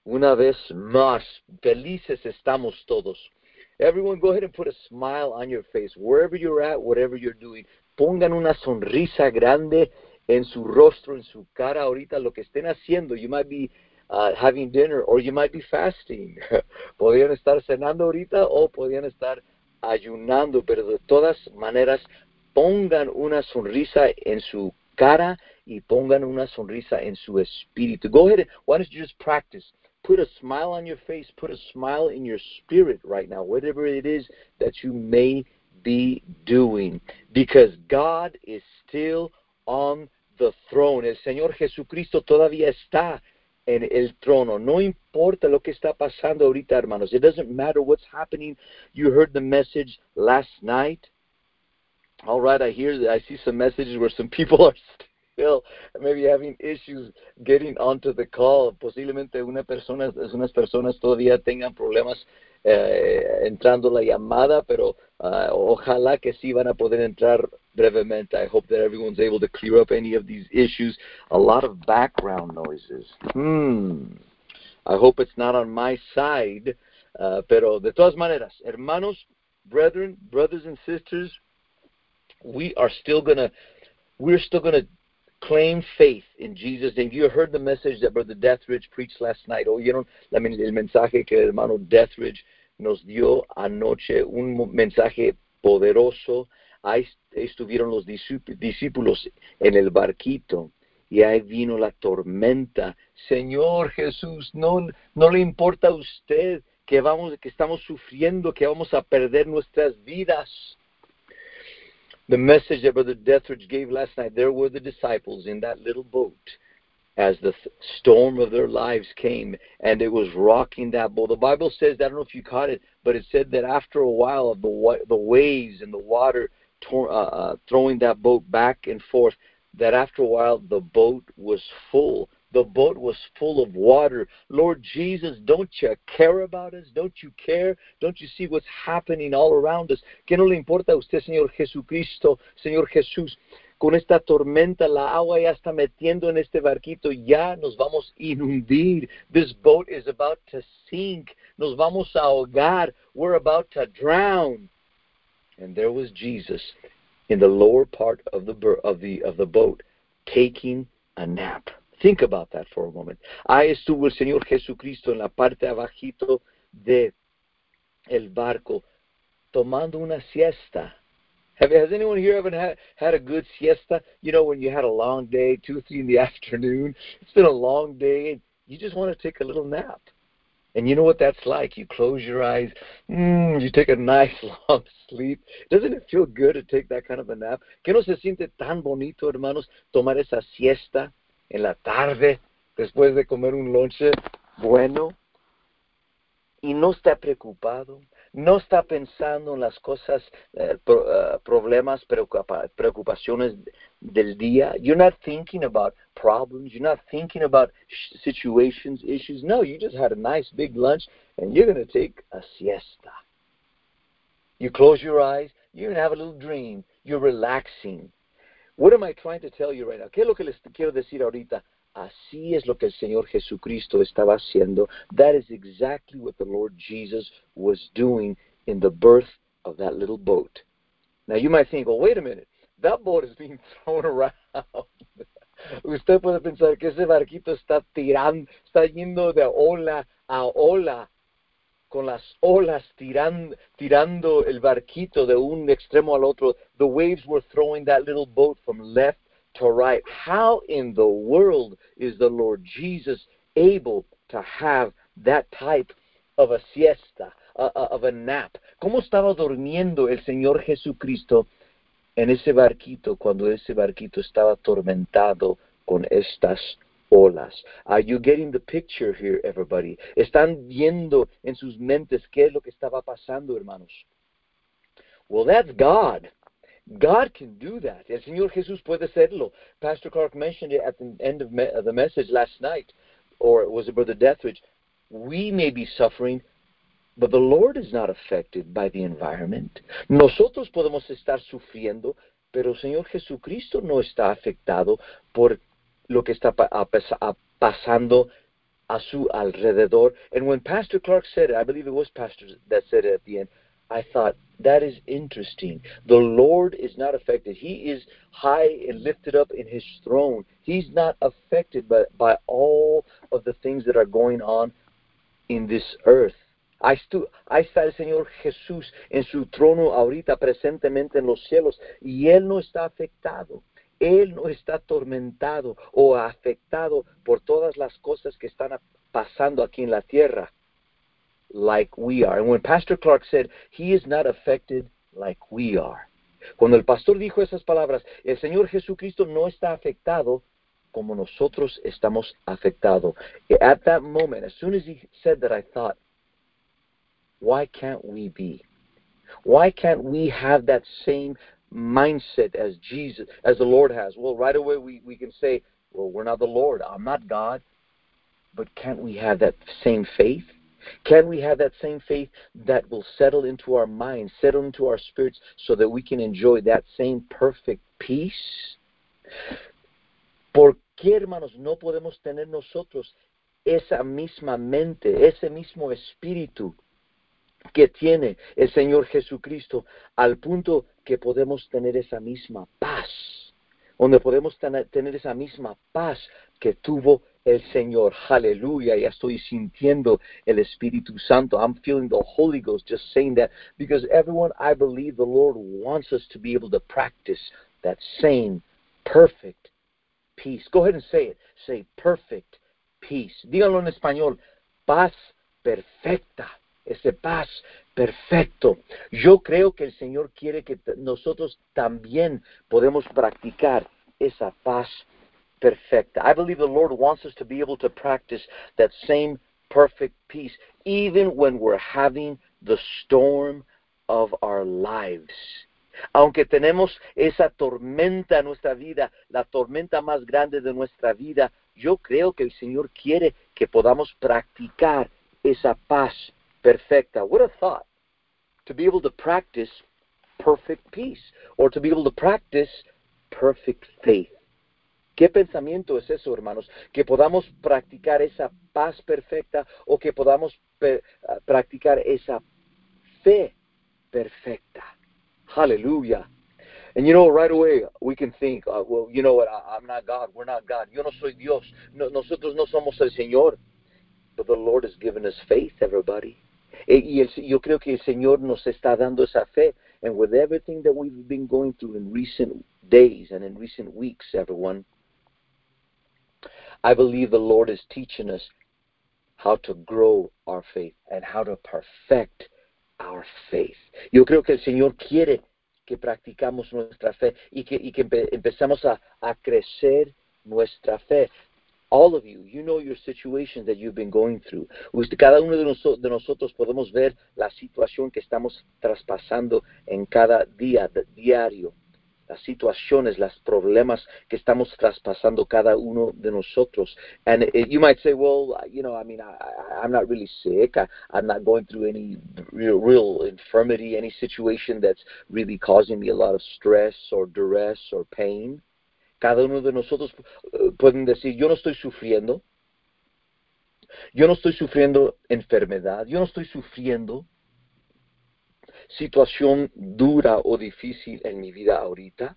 Una vez más, felices estamos todos. Everyone, go ahead and put a smile on your face. Wherever you're at, whatever you're doing, pongan una sonrisa grande en su rostro, en su cara ahorita, lo que estén haciendo. You might be having dinner or you might be fasting. Podrían estar cenando ahorita o podrían estar ayunando, pero de todas maneras, pongan una sonrisa en su cara y pongan una sonrisa en su espíritu. Go ahead, why don't you just practice? Put a smile on your face, put a smile in your spirit right now, whatever it is that you may be doing, because God is still on the throne. El Señor Jesucristo todavía está en el trono. No importa lo que está pasando ahorita, hermanos. It doesn't matter what's happening. You heard the message last night. All right, I see some messages where some people are still maybe having issues getting onto the call. Posiblemente unas personas todavía tengan problemas entrando la llamada, pero ojalá que sí van a poder entrar brevemente. I hope that everyone's able to clear up any of these issues. A lot of background noises. I hope it's not on my side, pero de todas maneras, hermanos, brethren, brothers and sisters, we're still gonna claim faith in Jesus' name. You heard the message that Brother Deathridge preached last night. ¿Oyeron el mensaje que el hermano Deathridge nos dio anoche? Un mensaje poderoso. Ahí estuvieron los discípulos en el barquito y ahí vino la tormenta. Señor Jesús, no le importa a usted que estamos sufriendo, que vamos a perder nuestras vidas. The message that Brother Deathridge gave last night, there were the disciples in that little boat as the storm of their lives came, and it was rocking that boat. The Bible says, I don't know if you caught it, but it said that after a while of the waves and the water throwing that boat back and forth, that after a while the boat was full. The boat was full of water. Lord Jesus, don't you care about us? Don't you care? Don't you see what's happening all around us? ¿Qué no le importa a usted, Señor Jesucristo, Señor Jesús? Con esta tormenta, la agua ya está metiendo en este barquito. Ya nos vamos a inundir. This boat is about to sink. Nos vamos a ahogar. We're about to drown. And there was Jesus in the lower part of the boat, taking a nap. Think about that for a moment. Ahí estuvo el Señor Jesucristo en la parte abajito de el barco, tomando una siesta. Has anyone here ever had a good siesta? You know, when you had a long day, 2 or 3 in the afternoon, it's been a long day, and you just want to take a little nap. And you know what that's like. You close your eyes, you take a nice long sleep. Doesn't it feel good to take that kind of a nap? ¿Qué no se siente tan bonito, hermanos, tomar esa siesta en la tarde después de comer un lonche bueno? Y no está preocupado, no está pensando en las cosas, problemas, preocupaciones del día. You're not thinking about problems. You're not thinking about situations, issues. No, you just had a nice big lunch, and you're going to take a siesta. You close your eyes, you're going to have a little dream. You're relaxing. What am I trying to tell you right now? ¿Qué es lo que les quiero decir ahorita? Así es lo que el Señor Jesucristo estaba haciendo. That is exactly what the Lord Jesus was doing in the birth of that little boat. Now you might think, well, wait a minute. That boat is being thrown around. Usted puede pensar que ese barquito está yendo de ola a ola, con las olas tirando el barquito de un extremo al otro. The waves were throwing that little boat from left to right. How in the world is the Lord Jesus able to have that type of a siesta, of a nap? ¿Cómo estaba durmiendo el Señor Jesucristo en ese barquito cuando ese barquito estaba atormentado con estas olas? Are you getting the picture here, everybody? ¿Están viendo en sus mentes qué es lo que estaba pasando, hermanos? Well, that's God. God can do that. El Señor Jesús puede hacerlo. Pastor Clark mentioned it at the end of the message last night, or was it Brother Deathridge? We may be suffering, but the Lord is not affected by the environment. Nosotros podemos estar sufriendo, pero el Señor Jesucristo no está afectado por lo que está pasando a su alrededor. And when Pastor Clark said it, I believe it was Pastor that said it at the end, I thought, that is interesting. The Lord is not affected. He is high and lifted up in His throne. He's not affected by all of the things that are going on in this earth. Ahí está el Señor Jesús en su trono ahorita presentemente en los cielos y Él no está afectado. Él no está atormentado o afectado por todas las cosas que están pasando aquí en la tierra like we are. And when Pastor Clark said, He is not affected like we are. Cuando el pastor dijo esas palabras, el Señor Jesucristo no está afectado como nosotros estamos afectados. At that moment, as soon as he said that, I thought, why can't we be? Why can't we have that same mindset as Jesus, as the Lord has? Well, right away we can say, well, we're not the Lord. I'm not God. But can't we have that same faith? Can we have that same faith that will settle into our minds, settle into our spirits, so that we can enjoy that same perfect peace? ¿Por qué, hermanos, no podemos tener nosotros esa misma mente, ese mismo espíritu que tiene el Señor Jesucristo, al punto que podemos tener esa misma paz, donde podemos tener esa misma paz que tuvo el Señor? Aleluya, ya estoy sintiendo el Espíritu Santo. I'm feeling the Holy Ghost just saying that, because everyone, I believe the Lord wants us to be able to practice that same perfect peace. Go ahead and say it. Say perfect peace. Díganlo en español. Paz perfecta. Ese paz perfecto. Yo creo que el Señor quiere que nosotros también podemos practicar esa paz perfecta. I believe the Lord wants us to be able to practice that same perfect peace, even when we're having the storm of our lives. Aunque tenemos esa tormenta en nuestra vida, la tormenta más grande de nuestra vida, yo creo que el Señor quiere que podamos practicar esa paz perfecta. What a thought, to be able to practice perfect peace, or to be able to practice perfect faith. ¿Qué pensamiento es eso, hermanos? Que podamos practicar esa paz perfecta, o que podamos practicar esa fe perfecta. Hallelujah. And you know, right away we can think, well, you know what, I'm not God, we're not God. Yo no soy Dios. No, nosotros no somos el Señor. But the Lord has given us faith, everybody. Yo creo que el Señor nos está dando esa fe. And with everything that we've been going through in recent days and in recent weeks, everyone, I believe the Lord is teaching us how to grow our faith and how to perfect our faith. Yo creo que el Señor quiere que practicamos nuestra fe y que empezamos a crecer nuestra fe. All of you, you know your situations that you've been going through. Cada uno de nosotros podemos ver la situación que estamos traspasando en cada día, diario. Las situaciones, los problemas que estamos traspasando cada uno de nosotros. And you might say, well, you know, I mean, I'm not really sick. I'm not going through any real infirmity, any situation that's really causing me a lot of stress or duress or pain. Cada uno de nosotros pueden decir, yo no estoy sufriendo enfermedad, yo no estoy sufriendo situación dura o difícil en mi vida ahorita.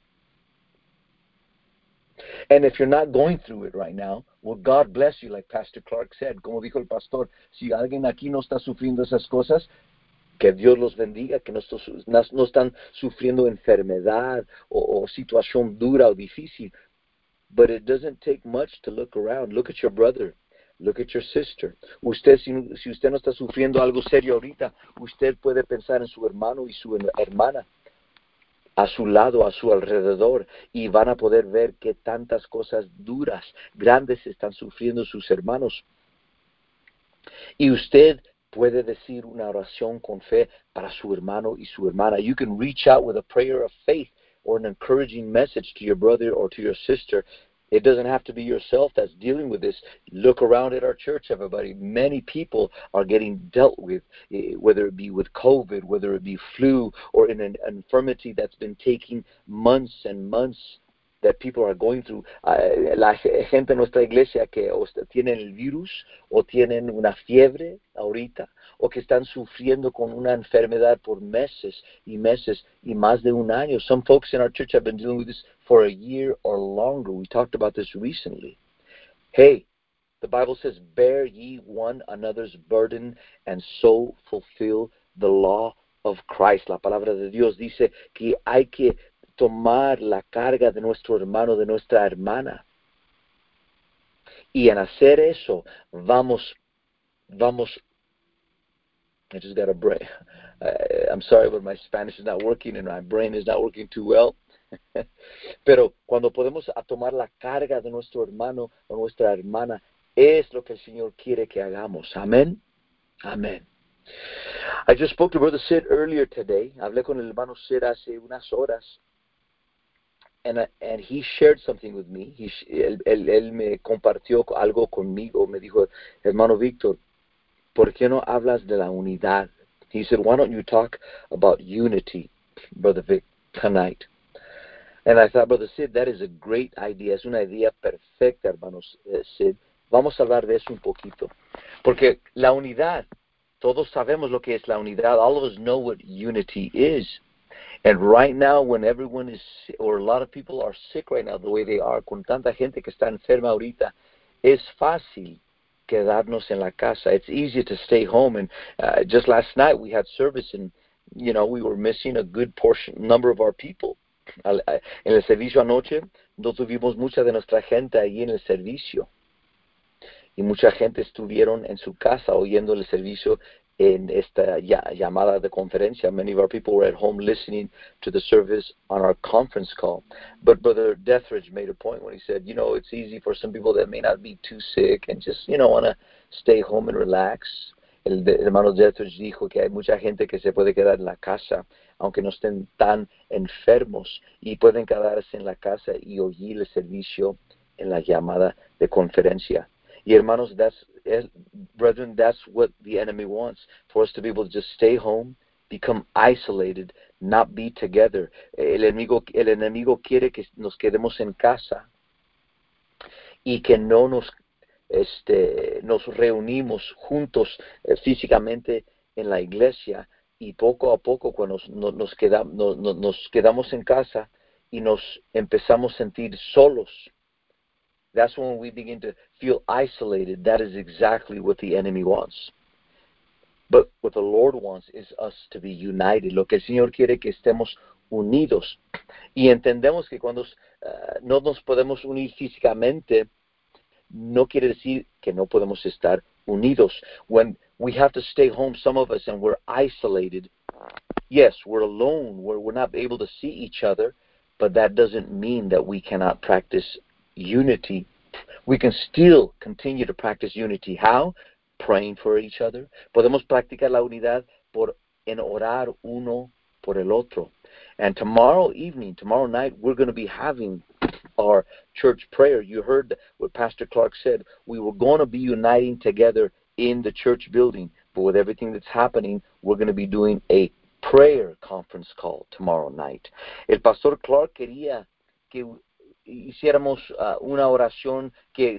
And if you're not going through it right now, well, God bless you, like Pastor Clark said. Como dijo el pastor, si alguien aquí no está sufriendo esas cosas, que Dios los bendiga, que no están sufriendo enfermedad o situación dura o difícil. But it doesn't take much to look around. Look at your brother. Look at your sister. Usted, si usted no está sufriendo algo serio ahorita, usted puede pensar en su hermano y su hermana a su lado, a su alrededor, y van a poder ver que tantas cosas duras, grandes están sufriendo sus hermanos. Y usted puede decir una oración con fe para su hermano y su hermana. You can reach out with a prayer of faith or an encouraging message to your brother or to your sister. It doesn't have to be yourself that's dealing with this. Look around at our church, everybody. Many people are getting dealt with, whether it be with COVID, whether it be flu, or in an infirmity that's been taking months and months that people are going through. La gente en nuestra iglesia que tienen el virus o tienen una fiebre ahorita o que están sufriendo con una enfermedad por meses y más de un año. Some folks in our church have been dealing with this for a year or longer. We talked about this recently. Hey, the Bible says, bear ye one another's burden and so fulfill the law of Christ. La palabra de Dios dice que hay que tomar la carga de nuestro hermano, de nuestra hermana. Y en hacer eso, vamos, I just got a brain. I'm sorry, but my Spanish is not working and my brain is not working too well. Pero cuando podemos tomar la carga de nuestro hermano o nuestra hermana, es lo que el Señor quiere que hagamos. Amén. Amén. I just spoke to Brother Sid earlier today. Hablé con el hermano Sid hace unas horas. And he shared something with me. Él me compartió algo conmigo. Me dijo, hermano Víctor, ¿por qué no hablas de la unidad? He said, why don't you talk about unity, Brother Vic, tonight? And I thought, Brother Sid, that is a great idea. Es una idea perfecta, hermanos Sid. Vamos a hablar de eso un poquito. Porque la unidad, todos sabemos lo que es la unidad. All of us know what unity is. And right now, when everyone is, or a lot of people are sick right now, the way they are, con tanta gente que está enferma ahorita, es fácil quedarnos en la casa. It's easy to stay home. And just last night we had service, and we were missing a good number of our people. En el servicio anoche no tuvimos mucha de nuestra gente allí en el servicio. Y mucha gente estuvieron en su casa oyendo el servicio en esta llamada de conferencia. Many of our people were at home listening to the service on our conference call. But Brother Deathridge made a point when he said, it's easy for some people that may not be too sick and just, want to stay home and relax. El hermano Deathridge dijo que hay mucha gente que se puede quedar en la casa, aunque no estén tan enfermos, y pueden quedarse en la casa y oír el servicio en la llamada de conferencia. Y hermanos, brethren, that's what the enemy wants, for us to be able to just stay home, become isolated, not be together. El enemigo quiere que nos quedemos en casa y que no nos reunimos juntos físicamente en la iglesia, y poco a poco cuando nos quedamos en casa y nos empezamos a sentir solos, that's when we begin to feel isolated. That is exactly what the enemy wants. But what the Lord wants is us to be united. Lo que el Señor quiere que estemos unidos. Y entendemos que cuando no nos podemos unir físicamente, no quiere decir que no podemos estar unidos. When we have to stay home, some of us, and we're isolated, yes, we're alone, we're not able to see each other, but that doesn't mean that we cannot practice unity. We can still continue to practice unity. How? Praying for each other. Podemos practicar la unidad en orar uno por el otro. And tomorrow night, we're going to be having our church prayer. You heard what Pastor Clark said. We were going to be uniting together in the church building, but with everything that's happening, we're going to be doing a prayer conference call tomorrow night. El Pastor Clark quería que hiciéramos una oración, que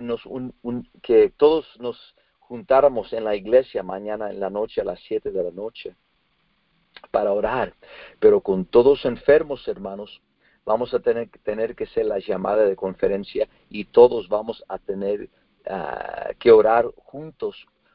todos nos juntáramos en la iglesia mañana en la noche a las 7 de la noche para orar, pero con todos enfermos, hermanos, vamos a tener que ser la llamada de conferencia, y todos vamos a tener que orar juntos,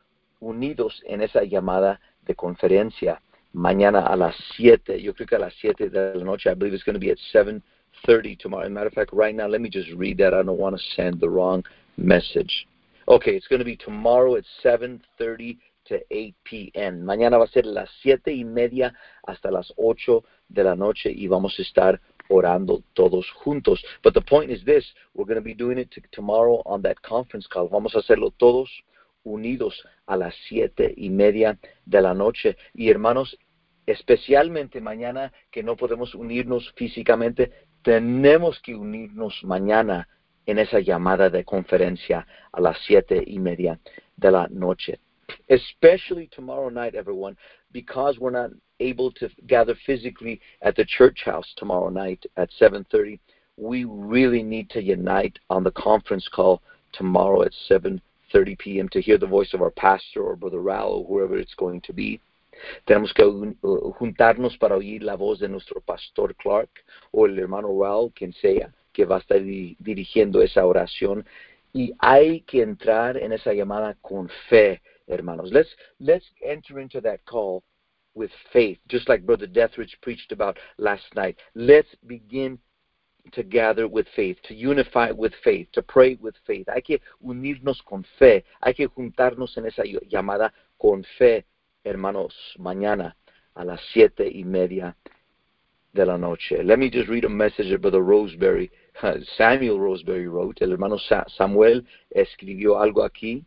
unidos en esa llamada de conferencia mañana a las 7. Yo creo que a las 7 de la noche. I believe it's going to be at 7:30 tomorrow. As a matter of fact, right now, let me just read that. I don't want to send the wrong message. Okay, it's going to be tomorrow at 7:30 to 8 p.m. Mañana va a ser las 7:30 hasta las 8 de la noche, y vamos a estar orando todos juntos. But the point is this: we're going to be doing it tomorrow on that conference call. Vamos a hacerlo todos unidos a las 7:30 de la noche. Y hermanos, especialmente mañana que no podemos unirnos físicamente, tenemos que unirnos mañana en esa llamada de conferencia a las 7:30 de la noche. Especially tomorrow night, everyone, because we're not able to gather physically at the church house tomorrow night at 7:30. we really need to unite on the conference call tomorrow at 7:30 p.m. to hear the voice of our pastor or Brother Raul or whoever it's going to be. Tenemos que juntarnos para oír la voz de nuestro pastor Clark o el hermano Raul, quien sea, que va a estar dirigiendo esa oración. Y hay que entrar en esa llamada con fe, hermanos. Let's enter into that call with faith, just like Brother Deathridge preached about last night. Let's begin to gather with faith, to unify with faith, to pray with faith. Hay que unirnos con fe. Hay que juntarnos en esa llamada con fe, hermanos, mañana a las 7:30 de la noche. Let me just read a message that Brother Roseberry, Samuel Roseberry wrote. El hermano Samuel escribió algo aquí.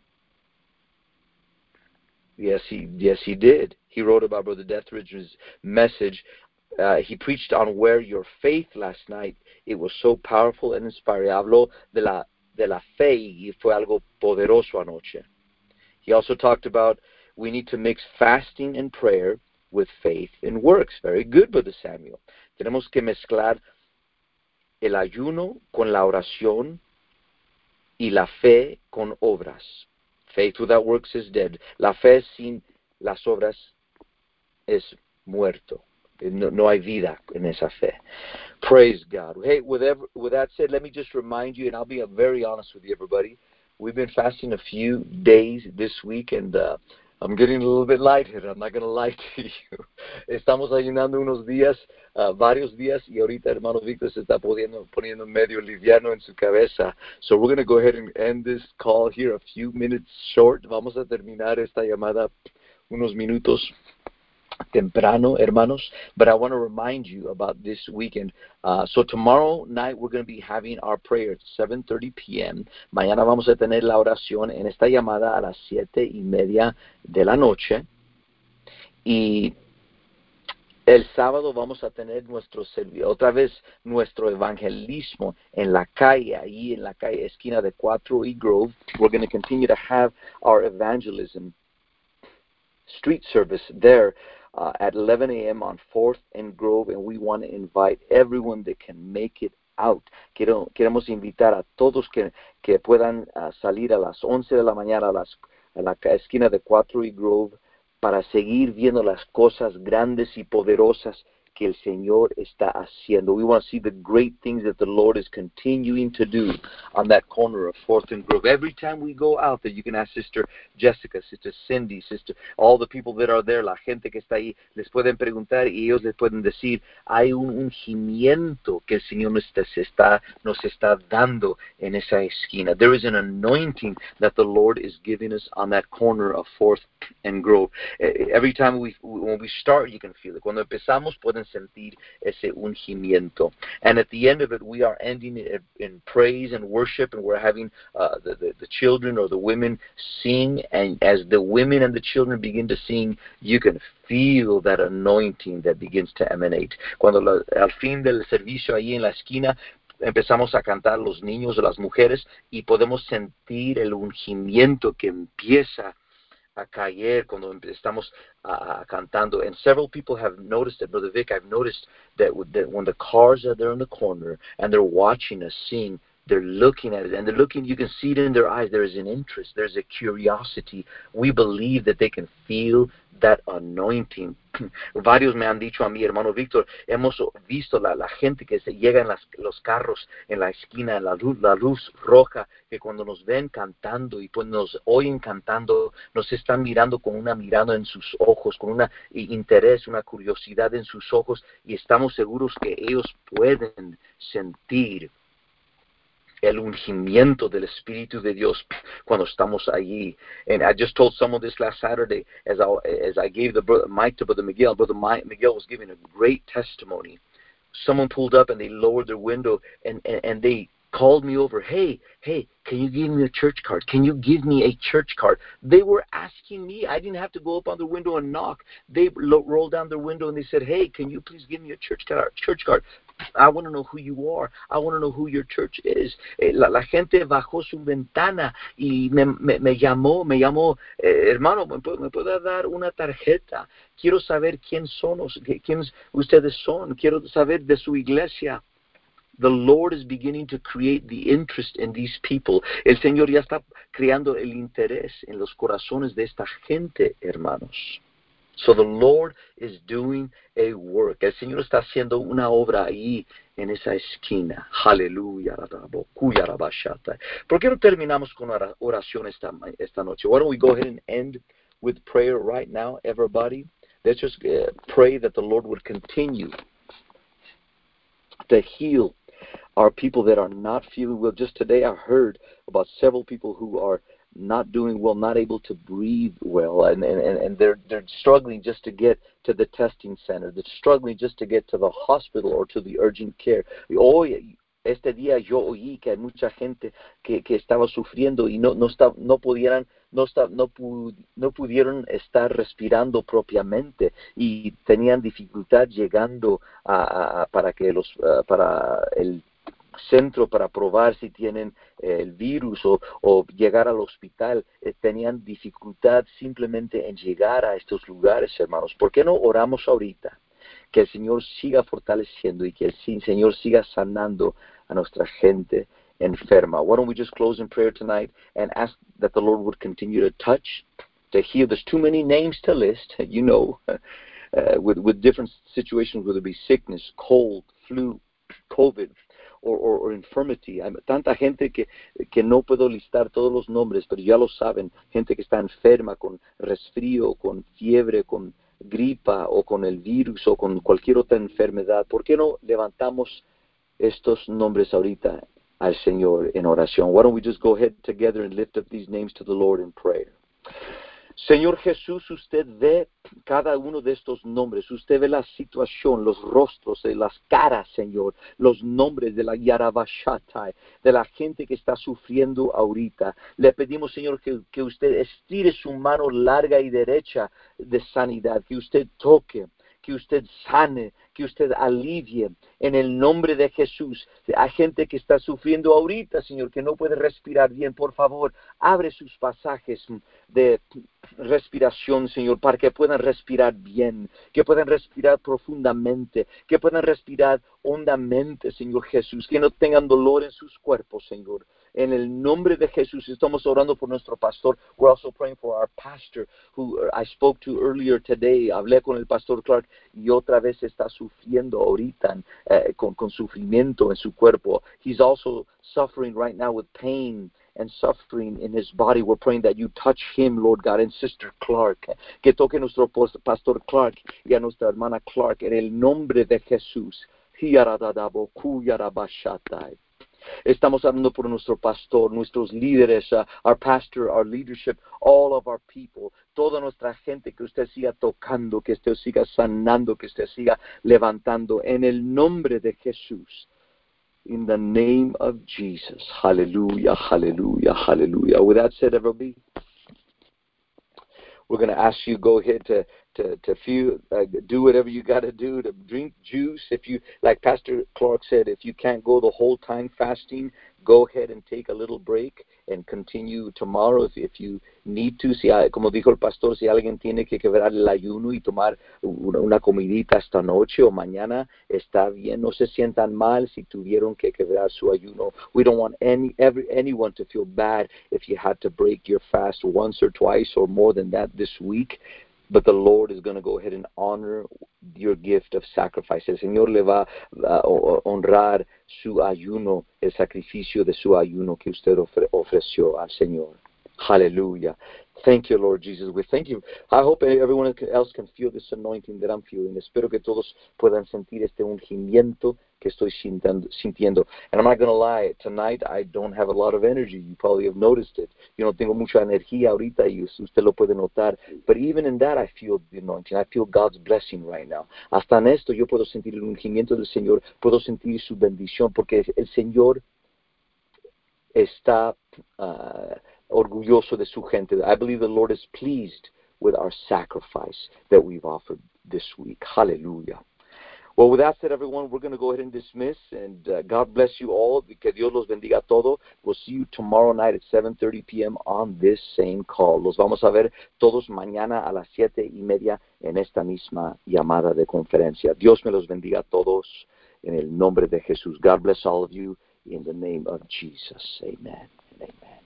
Yes, he did. He wrote about Brother Deathridge's message. He preached on Where Your Faith last night. It was so powerful and inspiring. Habló de la fe y fue algo poderoso anoche. He also talked about we need to mix fasting and prayer with faith and works. Very good, Brother Samuel. Tenemos que mezclar el ayuno con la oración y la fe con obras. Faith without works is dead. La fe sin las obras es muerto. No hay vida en esa fe. Praise God. Hey, with that said, let me just remind you, and I'll be very honest with you, everybody. We've been fasting a few days this week, and I'm getting a little bit lightheaded. I'm not going to lie to you. Estamos ayunando unos días, varios días, y ahorita hermano Víctor se está poniendo medio liviano en su cabeza. So we're going to go ahead and end this call here a few minutes short. Vamos a terminar esta llamada unos minutos temprano, hermanos, but I want to remind you about this weekend. So tomorrow night we're going to be having our prayer at 7:30 p.m. Mañana vamos a tener la oración en esta llamada a las 7:30 de la noche. Y el sábado vamos a tener otra vez nuestro evangelismo en la calle, ahí en la calle esquina de 4 y Grove. We're going to continue to have our evangelism street service there at 11 a.m. on 4th and Grove, and we want to invite everyone that can make it out. Queremos invitar a todos que puedan salir a las 11 de la mañana a la esquina de 4 y Grove para seguir viendo las cosas grandes y poderosas que el Señor está haciendo. We want to see the great things that the Lord is continuing to do on that corner of 4th and Grove. Every time we go out there, you can ask Sister Jessica, Sister Cindy, all the people that are there, la gente que está ahí, les pueden preguntar y ellos les pueden decir, hay un ungimiento que el Señor nos está dando en esa esquina. There is an anointing that the Lord is giving us on that corner of 4th and Grove. Every time when we start, you can feel it. Cuando empezamos, pueden sentir ese ungimiento. And at the end of it, we are ending it in praise and worship, and we're having the children or the women sing, and as the women and the children begin to sing, you can feel that anointing that begins to emanate. Cuando al fin del servicio ahí en la esquina, empezamos a cantar los niños o las mujeres y podemos sentir el ungimiento que empieza a caer cuando estamos cantando. And several people have noticed it. Brother Vic, I've noticed that when the cars are there in the corner and they're watching us sing, they're looking at it, and you can see it in their eyes. There is an interest. There's a curiosity. We believe that they can feel that anointing. Varios me han dicho a mí, hermano Víctor, hemos visto la gente que se llega en los carros en la esquina, en la luz roja, que cuando nos ven cantando y pues nos oyen cantando, nos están mirando con una mirada en sus ojos, con un interés, una curiosidad en sus ojos, y estamos seguros que ellos pueden sentir el ungimiento del Espíritu de Dios cuando estamos allí. And I just told someone this last Saturday as I gave the mic to Brother Miguel. Brother Miguel was giving a great testimony. Someone pulled up and they lowered their window and they called me over. Hey, can you give me a church card? Can you give me a church card? They were asking me. I didn't have to go up on the window and knock. They rolled down their window and they said, hey, can you please give me a church card? I want to know who you are. I want to know who your church is. La gente bajó su ventana y me llamó, hermano, ¿me puede dar una tarjeta? Quiero saber quiénes ustedes son. Quiero saber de su iglesia. The Lord is beginning to create the interest in these people. El Señor ya está creando el interés en los corazones de esta gente, hermanos. So the Lord is doing a work. El Señor está haciendo una obra ahí en esa esquina. Aleluya. ¿Por qué no terminamos con oración esta noche? Why don't we go ahead and end with prayer right now, everybody? Let's just pray that the Lord would continue to heal our people that are not feeling well. Just today I heard about several people who are not doing well, not able to breathe well, and they're struggling just to get to the testing center. They're struggling just to get to the hospital or to the urgent care. Hoy, este día yo oí que hay mucha gente que estaba sufriendo y no pudieron estar respirando propiamente y tenían dificultad llegando para el centro para probar si tienen el virus o llegar al hospital. Tenían dificultad simplemente en llegar a estos lugares, hermanos. ¿Por qué no oramos ahorita? Que el Señor siga fortaleciendo y que el Señor siga sanando a nuestra gente enferma. Why don't we just close in prayer tonight and ask that the Lord would continue to touch, to heal. There's too many names to list, with different situations, whether it be sickness, cold, flu, COVID, or infirmity. Hay tanta gente que no puedo listar todos los nombres, pero ya lo saben. Gente que está enferma con resfrío, con fiebre, con gripa o con el virus o con cualquier otra enfermedad. ¿Por qué no levantamos estos nombres ahorita al Señor en oración? Why don't we just go ahead together and lift up these names to the Lord in prayer? Señor Jesús, usted ve cada uno de estos nombres, usted ve la situación, los rostros, las caras, Señor, los nombres de la Yarabashatai, de la gente que está sufriendo ahorita. Le pedimos, Señor, que usted estire su mano larga y derecha de sanidad, que usted toque, que usted sane, que usted alivie en el nombre de Jesús. Hay gente que está sufriendo ahorita, Señor, que no puede respirar bien. Por favor, abre sus pasajes de respiración, Señor, para que puedan respirar bien, que puedan respirar profundamente, que puedan respirar hondamente, Señor Jesús, que no tengan dolor en sus cuerpos, Señor. En el nombre de Jesús estamos orando por nuestro pastor. We're also praying for our pastor who I spoke to earlier today. Hablé con el pastor Clark y otra vez está sufriendo ahorita con sufrimiento en su cuerpo. He's also suffering right now with pain and suffering in his body. We're praying that you touch him, Lord God, and Sister Clark. Que toque nuestro pastor Clark y a nuestra hermana Clark en el nombre de Jesús. Estamos hablando por nuestro pastor, nuestros líderes, our pastor, our leadership, all of our people, toda nuestra gente, que usted siga tocando, que usted siga sanando, que usted siga levantando en el nombre de Jesús. In the name of Jesus. Hallelujah, hallelujah, hallelujah. With that said, everybody, we're going to ask you go ahead to feel, do whatever you got to do, to drink juice. If you, like Pastor Clark said, if you can't go the whole time fasting, go ahead and take a little break and continue tomorrow if you need to. Como dijo el pastor, si alguien tiene que quebrar el ayuno y tomar una comidita esta noche o mañana, está bien. No se sientan mal si tuvieron que quebrar su ayuno. We don't want anyone to feel bad if you had to break your fast once or twice or more than that this week. But the Lord is going to go ahead and honor your gift of sacrifice. El Señor le va a honrar su ayuno, el sacrificio de su ayuno que usted ofreció al Señor. Hallelujah. Thank you, Lord Jesus. We thank you. I hope everyone else can feel this anointing that I'm feeling. Espero que todos puedan sentir este ungimiento que estoy sintiendo. And I'm not going to lie, tonight I don't have a lot of energy. You probably have noticed it. Yo no tengo mucha energía ahorita y usted lo puede notar. But even in that I feel the anointing. I feel God's blessing right now. Hasta en esto yo puedo sentir el ungimiento del Señor. Puedo sentir su bendición porque el Señor está orgulloso de su gente. I believe the Lord is pleased with our sacrifice that we've offered this week. Hallelujah. Well, with that said, everyone, we're going to go ahead and dismiss, and God bless you all. Que Dios los bendiga a todos. We'll see you tomorrow night at 7:30 p.m. on this same call. Los vamos a ver todos mañana a las 7:30 en esta misma llamada de conferencia. Dios me los bendiga a todos. en el nombre de Jesús. God bless all of you in the name of Jesus. Amen and amen.